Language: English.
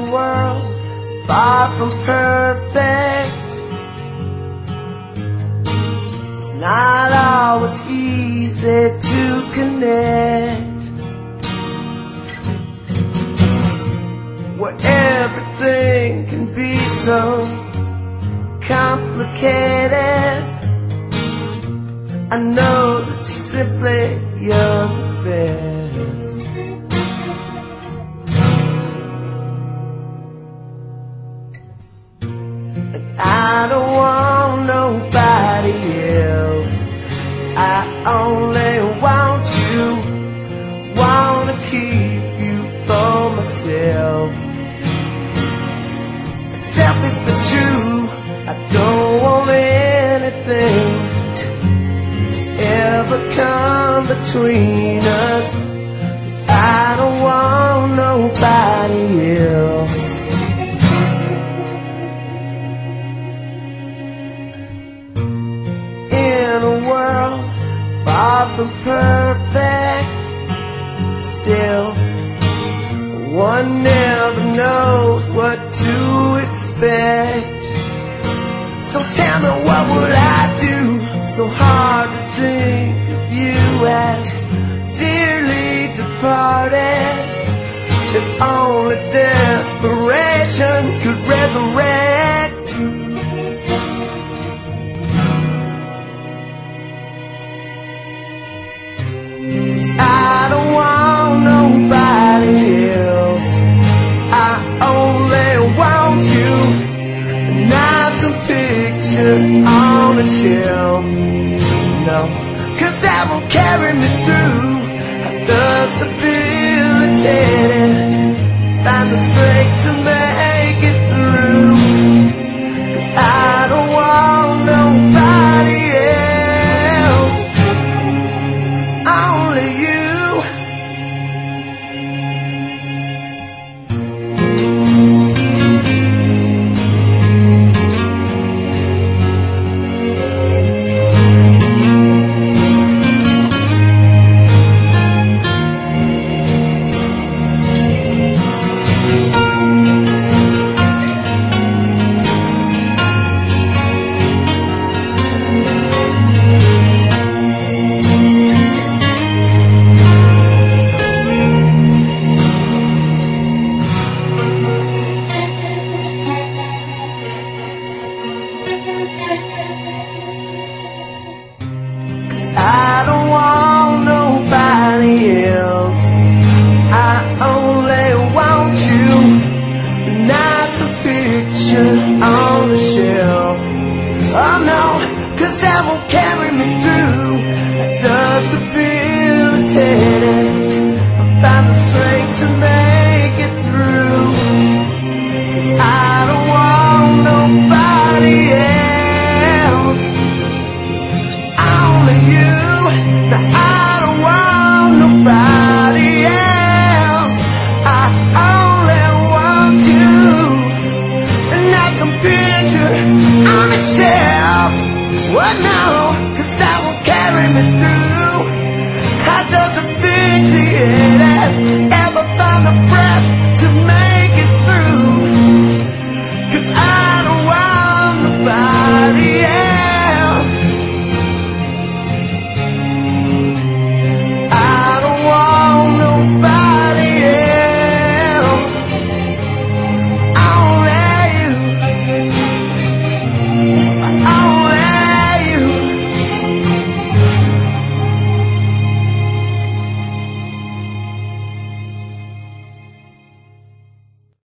world far from perfect, it's not always easy to connect, where everything can be so complicated. I know that simply you're the best. And I don't want nobody else, I only want you, wanna keep you for myself. Selfish but true, I don't want anything ever come between us, 'cause I don't want nobody else. In a world far from perfect, still one never knows what to expect. So tell me, what would I do? So hard to think of you as dearly departed. If only desperation could resurrect. 'Cause I don't want nobody else, I only want you, not some picture on a shelf. No, 'cause that won't carry me through. How does the debilitated find the strength to make it through? 'Cause I don't want nobody else, only you. I don't want nobody else, I only want you, not some picture on the shelf. Oh no, 'cause that won't carry me through. It does debilitated, I find the strength to make it through. 'Cause I don't want nobody else, only you. Now I don't want nobody else, I only want you, and not some picture on a shelf. Well no, 'cause that won't carry me through. How does it fix it?